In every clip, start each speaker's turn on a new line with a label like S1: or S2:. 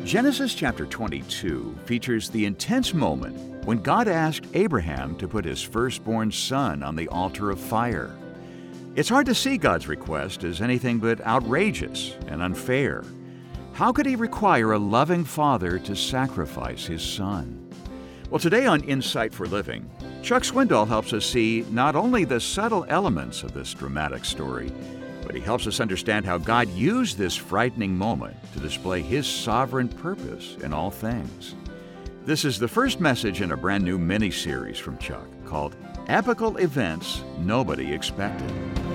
S1: Genesis chapter 22 features the intense moment when God asked Abraham to put his firstborn son on the altar of fire. It's hard to see God's request as anything but outrageous and unfair. How could he require a loving father to sacrifice his son? Well, today on Insight for Living, Chuck Swindoll helps us see not only the subtle elements of this dramatic story, but he helps us understand how God used this frightening moment to display His sovereign purpose in all things. This is the first message in a brand new mini-series from Chuck called Epical Events Nobody Expected.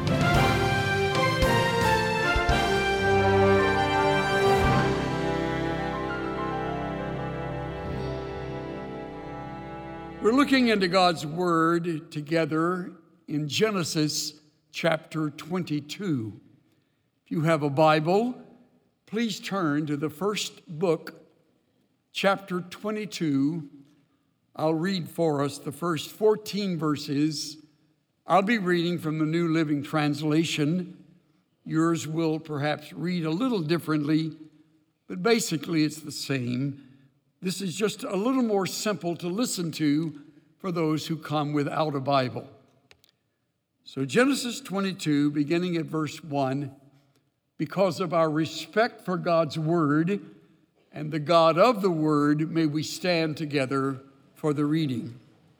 S2: We're looking into God's Word together in Genesis chapter 22. If you have a Bible, please turn to the first book, chapter 22. I'll read for us the first 14 verses. I'll be reading from the New Living Translation. Yours will perhaps read a little differently, but basically it's the same. This is just a little more simple to listen to for those who come without a Bible. So Genesis 22, beginning at verse 1, because of our respect for God's Word and the God of the Word, may we stand together for the reading.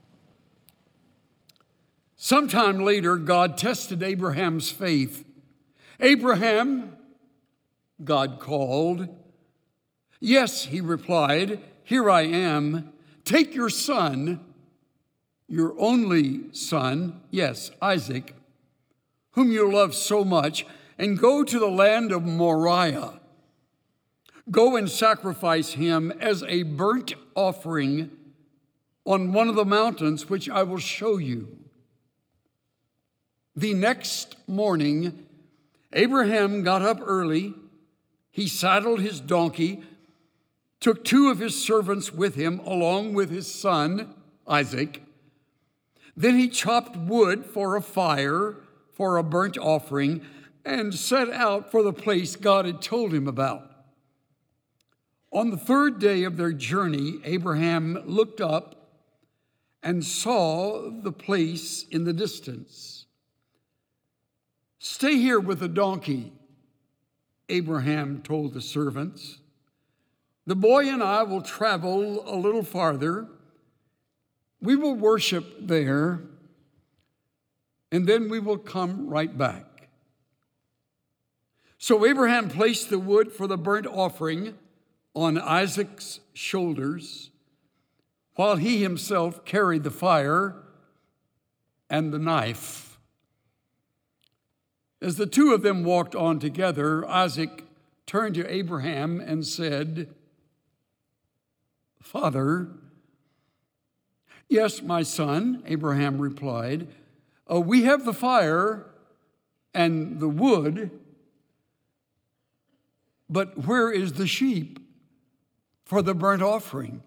S2: Sometime later, God tested Abraham's faith. "Abraham," God called. "Yes," he replied, "here I am. Take your son, your only son, yes, Isaac, whom you love so much, and go to the land of Moriah. Go and sacrifice him as a burnt offering on one of the mountains which I will show you." The next morning, Abraham got up early. He saddled his donkey, took two of his servants with him, along with his son, Isaac. Then he chopped wood for a fire, for a burnt offering, and set out for the place God had told him about. On the third day of their journey, Abraham looked up and saw the place in the distance. "Stay here with the donkey," Abraham told the servants. "The boy and I will travel a little farther. We will worship there, and then we will come right back." So Abraham placed the wood for the burnt offering on Isaac's shoulders, while he himself carried the fire and the knife. As the two of them walked on together, Isaac turned to Abraham and said, "Father." "Yes, my son," Abraham replied. "We have the fire and the wood, but where is the sheep for the burnt offering?"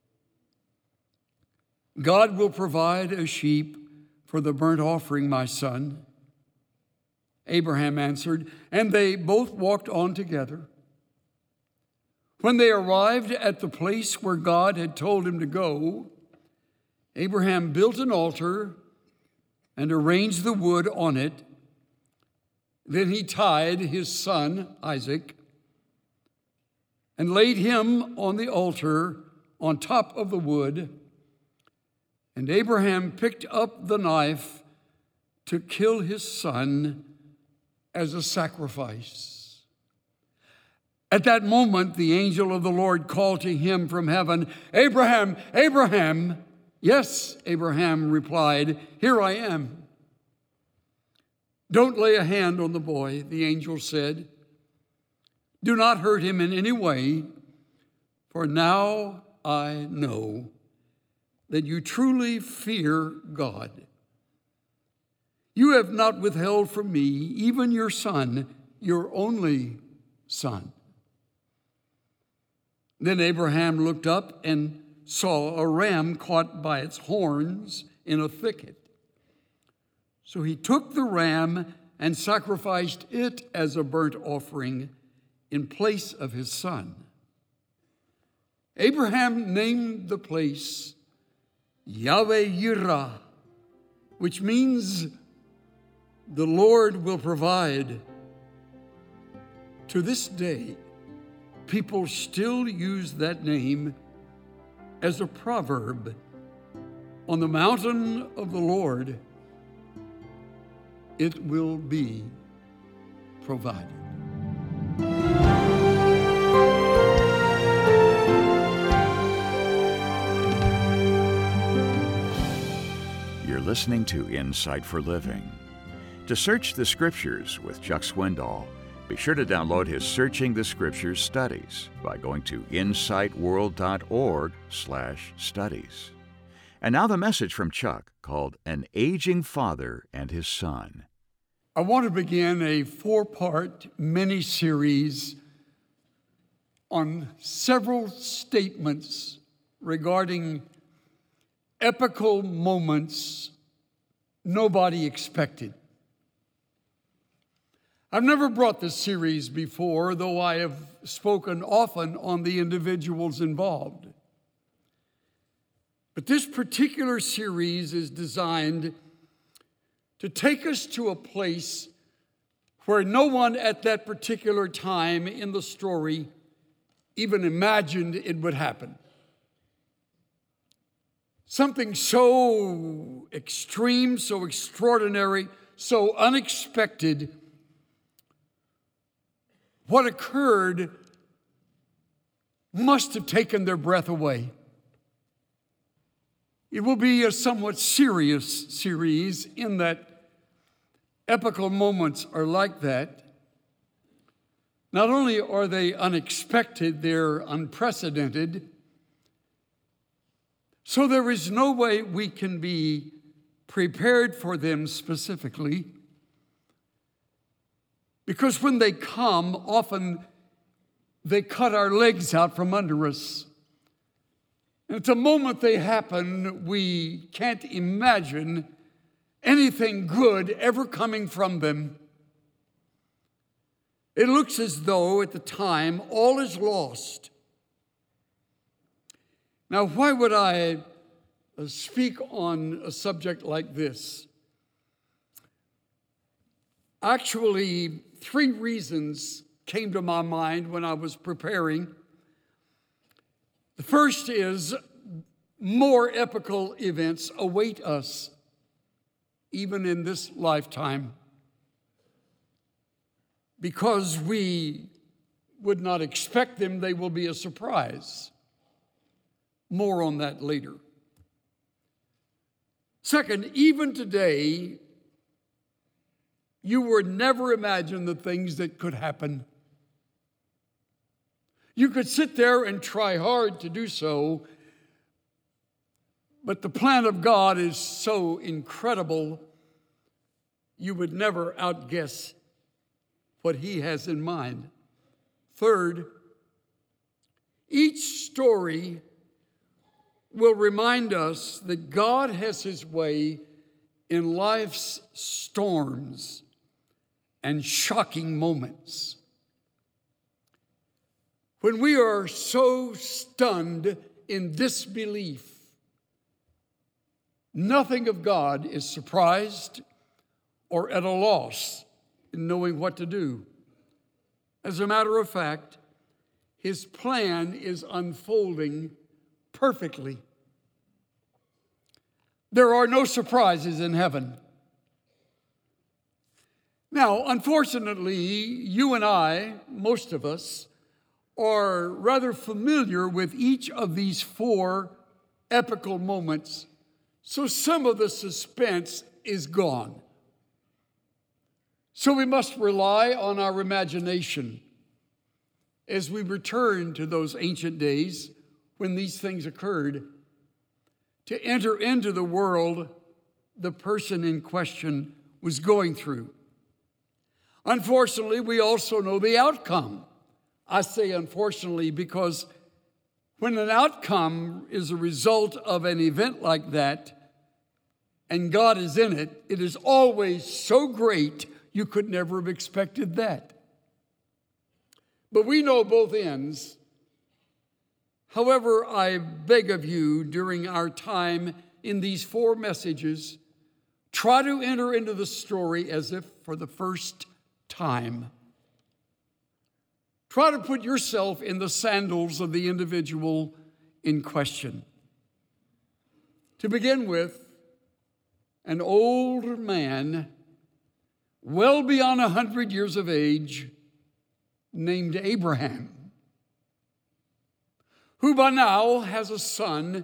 S2: "God will provide a sheep for the burnt offering, my son," Abraham answered, and they both walked on together. When they arrived at the place where God had told him to go, Abraham built an altar and arranged the wood on it. Then he tied his son, Isaac, and laid him on the altar on top of the wood. And Abraham picked up the knife to kill his son as a sacrifice. At that moment, the angel of the Lord called to him from heaven, "Abraham, Abraham." "Yes," Abraham replied, "here I am." "Don't lay a hand on the boy," the angel said. "Do not hurt him in any way, for now I know that you truly fear God. You have not withheld from me even your son, your only son." Then Abraham looked up and saw a ram caught by its horns in a thicket. So he took the ram and sacrificed it as a burnt offering in place of his son. Abraham named the place Yahweh Yireh, which means the Lord will provide. To this day, people still use that name as a proverb. On the mountain of the Lord, it will be provided.
S1: You're listening to Insight for Living. To search the Scriptures with Chuck Swindoll, be sure to download his Searching the Scriptures studies by going to insightworld.org/studies. And now the message from Chuck called An Aging Father and His Son.
S2: I want to begin a 4-part mini-series on several statements regarding epical moments nobody expected. I've never brought this series before, though I have spoken often on the individuals involved. But this particular series is designed to take us to a place where no one at that particular time in the story even imagined it would happen. Something so extreme, so extraordinary, so unexpected. What occurred must have taken their breath away. It will be a somewhat serious series in that epical moments are like that. Not only are they unexpected, they're unprecedented. So there is no way we can be prepared for them specifically. Because when they come, often they cut our legs out from under us. And at the moment they happen, we can't imagine anything good ever coming from them. It looks as though at the time all is lost. Now, why would I speak on a subject like this? Actually, 3 reasons came to my mind when I was preparing. The first is more epical events await us, even in this lifetime, because we would not expect them. They will be a surprise. More on that later. Second, even today, you would never imagine the things that could happen. You could sit there and try hard to do so, but the plan of God is so incredible, you would never outguess what He has in mind. Third, each story will remind us that God has His way in life's storms and shocking moments. When we are so stunned in disbelief, nothing of God is surprised or at a loss in knowing what to do. As a matter of fact, His plan is unfolding perfectly. There are no surprises in heaven. Now, unfortunately, you and I, most of us, are rather familiar with each of these 4 epical moments, so some of the suspense is gone. So we must rely on our imagination as we return to those ancient days when these things occurred, to enter into the world the person in question was going through. Unfortunately, we also know the outcome. I say unfortunately because when an outcome is a result of an event like that and God is in it, it is always so great you could never have expected that. But we know both ends. However, I beg of you during our time in these 4 messages, try to enter into the story as if for the first time. Try to put yourself in the sandals of the individual in question. To begin with, an old man, well beyond 100 years of age, named Abraham, who by now has a son,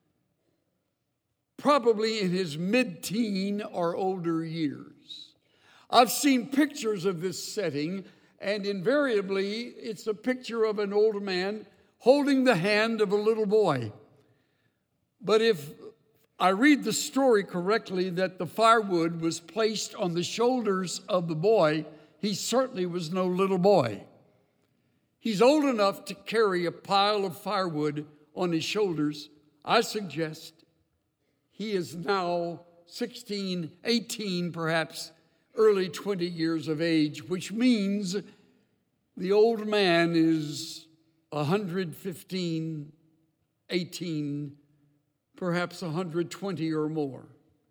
S2: probably in his mid-teen or older years. I've seen pictures of this setting, and invariably it's a picture of an old man holding the hand of a little boy. But if I read the story correctly, that the firewood was placed on the shoulders of the boy, he certainly was no little boy. He's old enough to carry a pile of firewood on his shoulders. I suggest he is now 16, 18, perhaps early 20 years of age, which means the old man is 115, 18, perhaps 120 or more.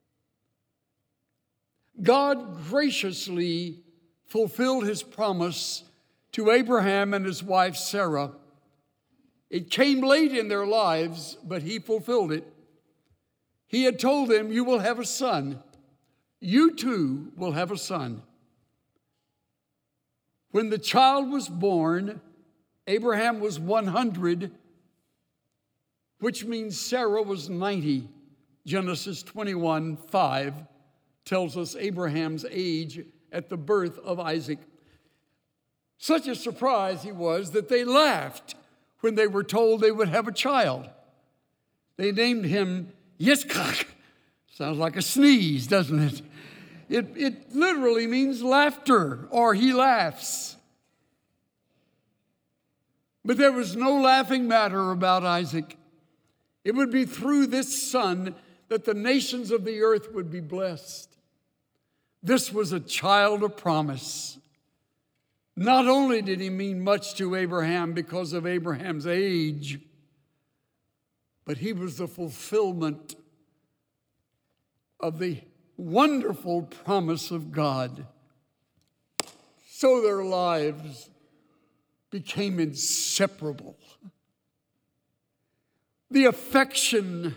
S2: God graciously fulfilled his promise to Abraham and his wife Sarah. It came late in their lives, but he fulfilled it. He had told them, "You will have a son. You too will have a son." When the child was born, Abraham was 100, which means Sarah was 90. Genesis 21:5 tells us Abraham's age at the birth of Isaac. Such a surprise he was that they laughed when they were told they would have a child. They named him Yitzchak. Sounds like a sneeze, doesn't it? It literally means laughter, or he laughs. But there was no laughing matter about Isaac. It would be through this son that the nations of the earth would be blessed. This was a child of promise. Not only did he mean much to Abraham because of Abraham's age, but he was the fulfillment of the wonderful promise of God. So their lives became inseparable. The affection,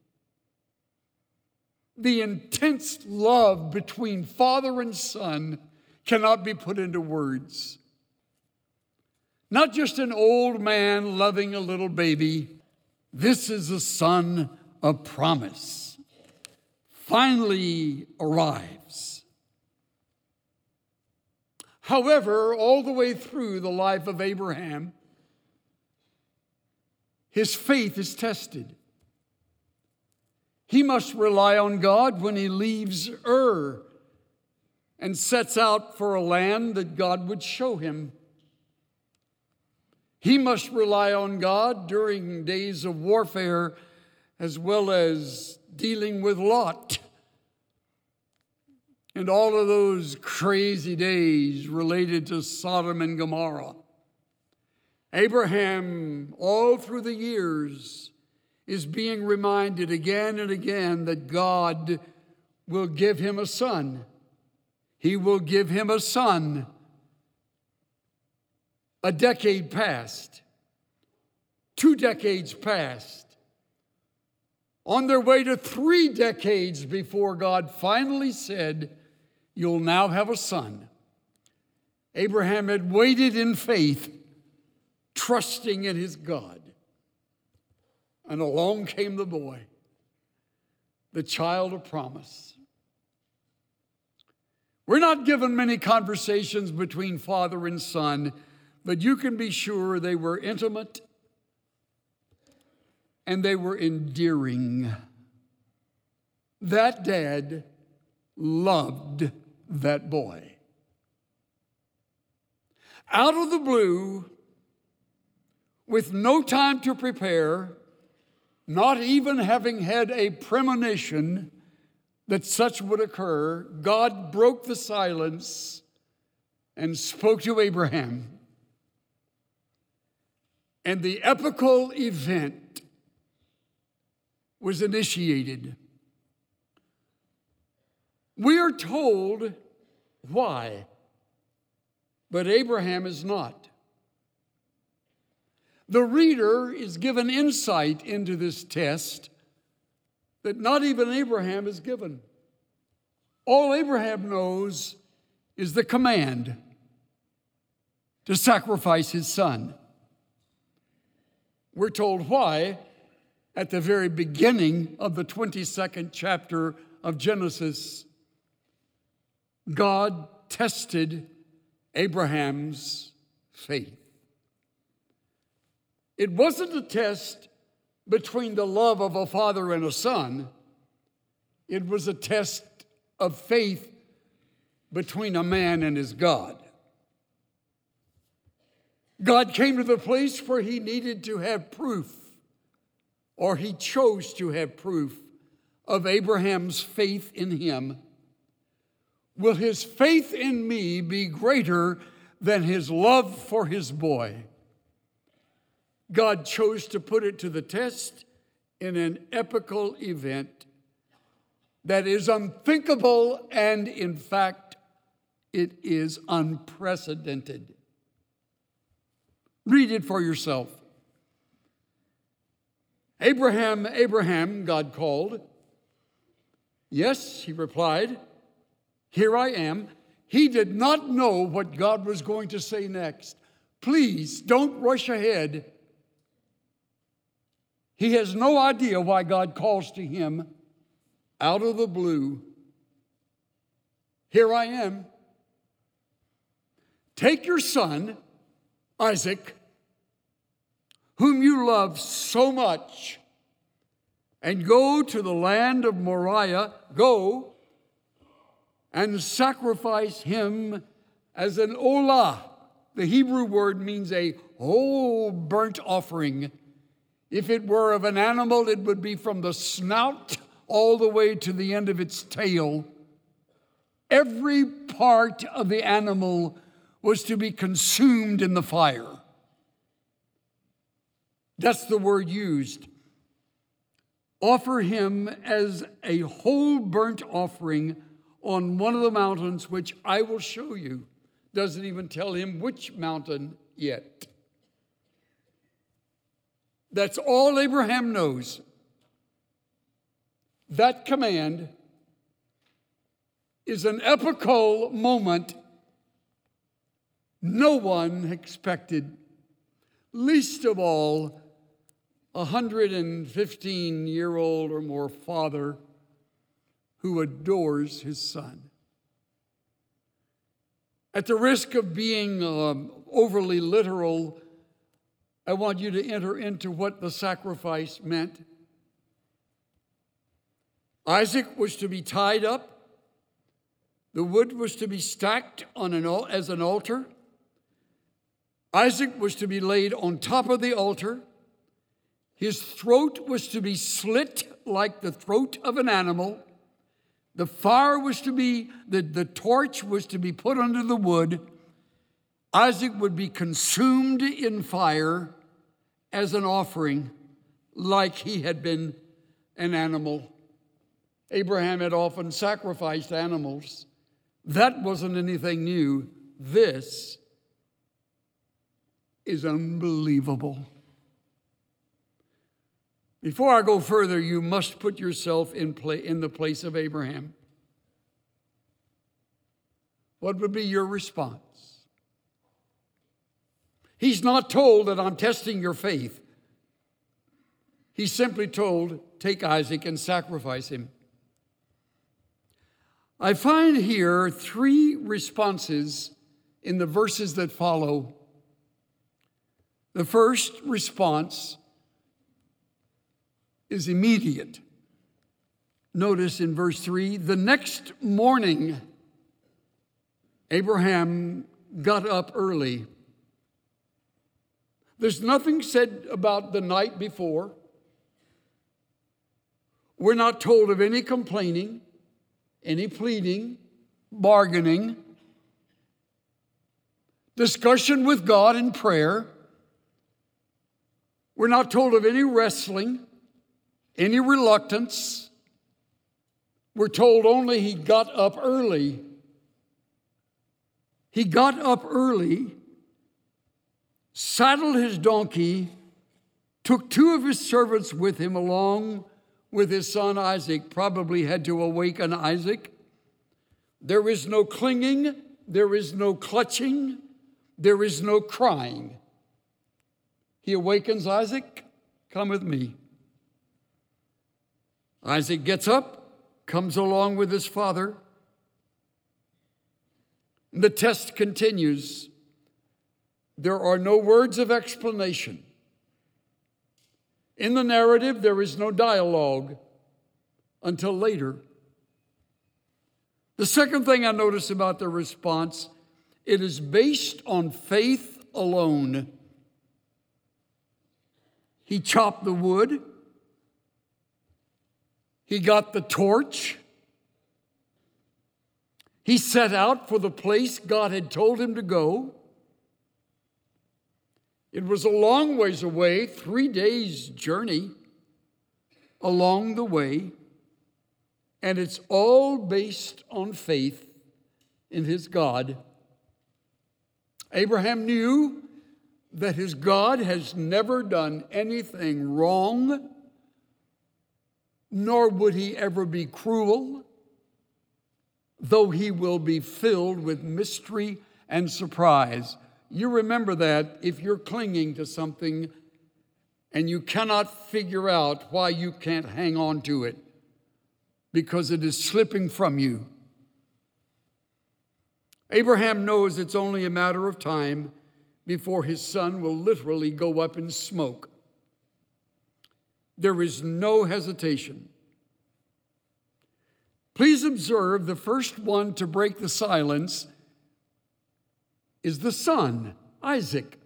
S2: the intense love between father and son cannot be put into words. Not just an old man loving a little baby. This is a son of promise. Finally arrives. However, all the way through the life of Abraham, his faith is tested. He must rely on God when he leaves Ur and sets out for a land that God would show him. He must rely on God during days of warfare as well as dealing with Lot and all of those crazy days related to Sodom and Gomorrah. Abraham, all through the years, is being reminded again and again that God will give him a son. He will give him a son. A decade passed. 2 decades passed. On their way to 3 decades before God finally said, "You'll now have a son." Abraham had waited in faith, trusting in his God. And along came the boy, the child of promise. We're not given many conversations between father and son, but you can be sure they were intimate and they were endearing. That dad loved that boy. Out of the blue, with no time to prepare, not even having had a premonition that such would occur, God broke the silence and spoke to Abraham. and the epical event was initiated. We are told why, but Abraham is not. The reader is given insight into this test that not even Abraham is given. All Abraham knows is the command to sacrifice his son. We're told why at the very beginning of the 22nd chapter of Genesis. God tested Abraham's faith. It wasn't a test between the love of a father and a son. It was a test of faith between a man and his God. God came to the place where he needed to have proof, or he chose to have proof of Abraham's faith in him. Will his faith in me be greater than his love for his boy? God chose to put it to the test in an epical event that is unthinkable, and in fact, it is unprecedented. Read it for yourself. Abraham, Abraham, God called. Yes, he replied, here I am. He did not know what God was going to say next. Please don't rush ahead. He has no idea why God calls to him out of the blue. Here I am. Take your son, Isaac, whom you love so much, and go to the land of Moriah. Go and sacrifice him as an olah. The Hebrew word means a whole burnt offering. If it were of an animal, it would be from the snout all the way to the end of its tail. Every part of the animal was to be consumed in the fire. That's the word used. Offer him as a whole burnt offering on one of the mountains which I will show you. Doesn't even tell him which mountain yet. That's all Abraham knows. That command is an epical moment no one expected, least of all a 115-year-old or more father who adores his son. At the risk of being overly literal, I want you to enter into what the sacrifice meant. Isaac was to be tied up. The wood was to be stacked as an altar. Isaac was to be laid on top of the altar. His throat was to be slit like the throat of an animal. The fire was to be, the torch was to be put under the wood. Isaac would be consumed in fire as an offering, like he had been an animal. Abraham had often sacrificed animals. That wasn't anything new. This is unbelievable. Before I go further, you must put yourself in the place of Abraham. What would be your response? He's not told that I'm testing your faith. He's simply told, take Isaac and sacrifice him. I find here three responses in the verses that follow. The first response is immediate. Notice in verse 3, the next morning, Abraham got up early. There's nothing said about the night before. We're not told of any complaining, any pleading, bargaining, discussion with God in prayer. We're not told of any wrestling, any reluctance. We're told only he got up early. He got up early, saddled his donkey, took two of his servants with him along with his son Isaac, probably had to awaken Isaac. There is no clinging, there is no clutching, there is no crying. He awakens Isaac, come with me. Isaac gets up, comes along with his father. The test continues. There are no words of explanation. In the narrative, there is no dialogue until later. The second thing I notice about the response, it is based on faith alone. He chopped the wood. He got the torch. He set out for the place God had told him to go. It was a long ways away, 3 days' journey along the way, and it's all based on faith in his God. Abraham knew that his God has never done anything wrong, nor would he ever be cruel, though he will be filled with mystery and surprise. You remember that if you're clinging to something and you cannot figure out why you can't hang on to it because it is slipping from you. Abraham knows it's only a matter of time before his son will literally go up in smoke. There is no hesitation. Please observe the first one to break the silence is the son, Isaac.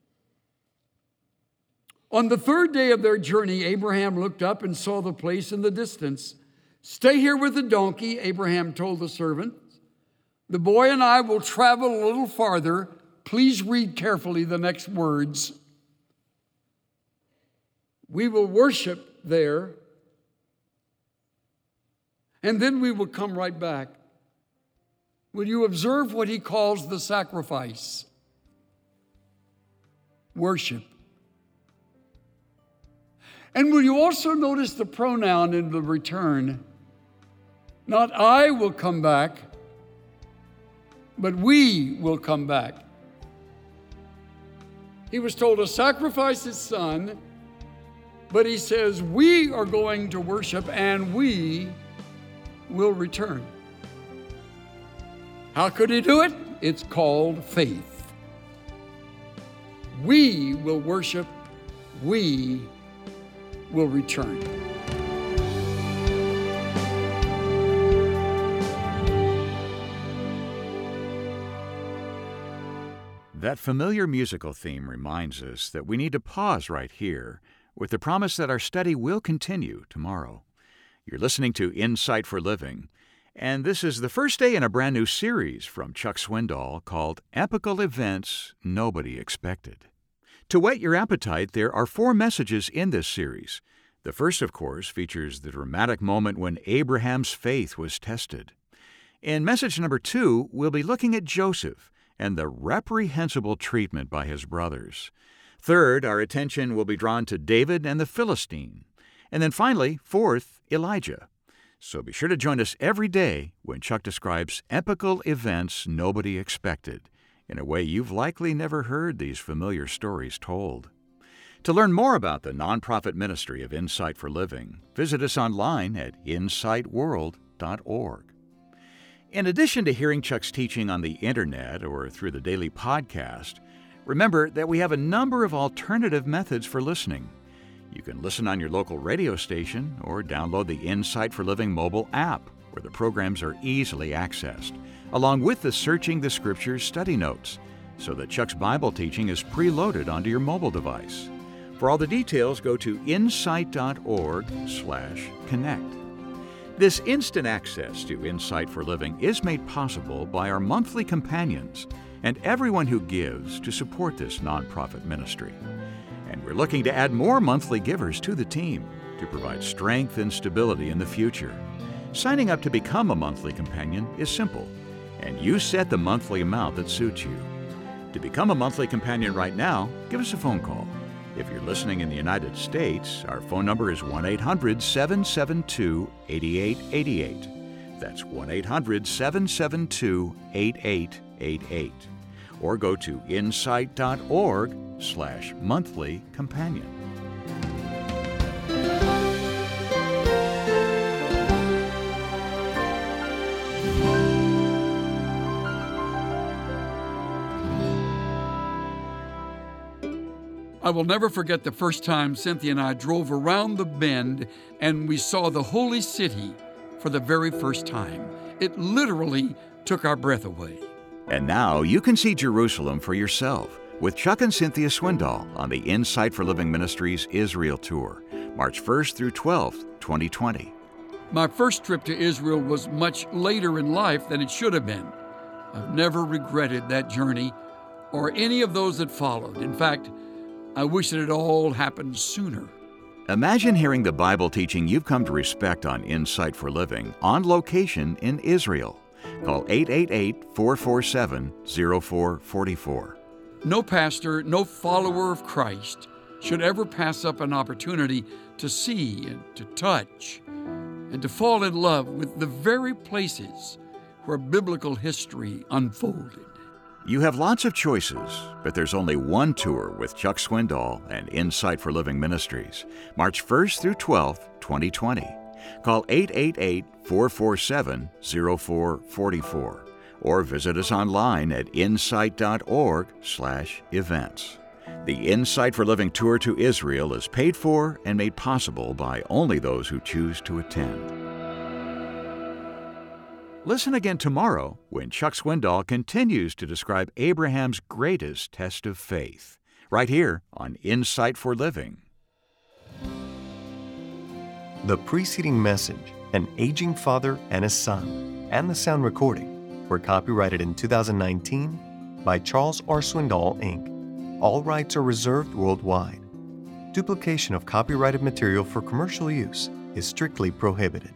S2: On the third day of their journey, Abraham looked up and saw the place in the distance. Stay here with the donkey, Abraham told the servant. The boy and I will travel a little farther. Please read carefully the next words. We will worship there, and then we will come right back. Will you observe what he calls the sacrifice? Worship. And will you also notice the pronoun in the return? Not I will come back, but we will come back. He was told to sacrifice his son, but he says we are going to worship and we will return. How could he do it? It's called faith. We will worship, we will return.
S1: That familiar musical theme reminds us that we need to pause right here with the promise that our study will continue tomorrow. You're listening to Insight for Living, and this is the first day in a brand new series from Chuck Swindoll called Epical Events Nobody Expected. To whet your appetite, there are 4 messages in this series. The first, of course, features the dramatic moment when Abraham's faith was tested. In message number 2, we'll be looking at Joseph and the reprehensible treatment by his brothers. Third, our attention will be drawn to David and the Philistine. And then finally, fourth, Elijah. So be sure to join us every day when Chuck describes epical events nobody expected, in a way you've likely never heard these familiar stories told. To learn more about the nonprofit ministry of Insight for Living, visit us online at insightworld.org. In addition to hearing Chuck's teaching on the internet or through the daily podcast, remember that we have a number of alternative methods for listening. You can listen on your local radio station or download the Insight for Living mobile app, where the programs are easily accessed, along with the Searching the Scriptures study notes, so that Chuck's Bible teaching is preloaded onto your mobile device. For all the details, go to insight.org/connect. This instant access to Insight for Living is made possible by our monthly companions and everyone who gives to support this nonprofit ministry. And we're looking to add more monthly givers to the team to provide strength and stability in the future. Signing up to become a monthly companion is simple, and you set the monthly amount that suits you. To become a monthly companion right now, give us a phone call. If you're listening in the United States, our phone number is 1-800-772-8888. That's 1-800-772-8888. Or go to insight.org/monthly companion.
S2: I will never forget the first time Cynthia and I drove around the bend and we saw the holy city for the very first time. It literally took our breath away.
S1: And now you can see Jerusalem for yourself with Chuck and Cynthia Swindoll on the Insight for Living Ministries Israel Tour, March 1st through 12th, 2020.
S2: My first trip to Israel was much later in life than it should have been. I've never regretted that journey or any of those that followed. In fact, I wish it had all happened sooner.
S1: Imagine hearing the Bible teaching you've come to respect on Insight for Living on location in Israel. Call 888-447-0444.
S2: No pastor, no follower of Christ should ever pass up an opportunity to see and to touch and to fall in love with the very places where biblical history unfolded.
S1: You have lots of choices, but there's only one tour with Chuck Swindoll and Insight for Living Ministries, March 1st through 12th, 2020. Call 888-447-0444 or visit us online at insight.org/events. The Insight for Living Tour to Israel is paid for and made possible by only those who choose to attend. Listen again tomorrow when Chuck Swindoll continues to describe Abraham's greatest test of faith, right here on Insight for Living.
S3: The preceding message, An Aging Father and a Son, and the sound recording were copyrighted in 2019 by Charles R. Swindoll, Inc. All rights are reserved worldwide. Duplication of copyrighted material for commercial use is strictly prohibited.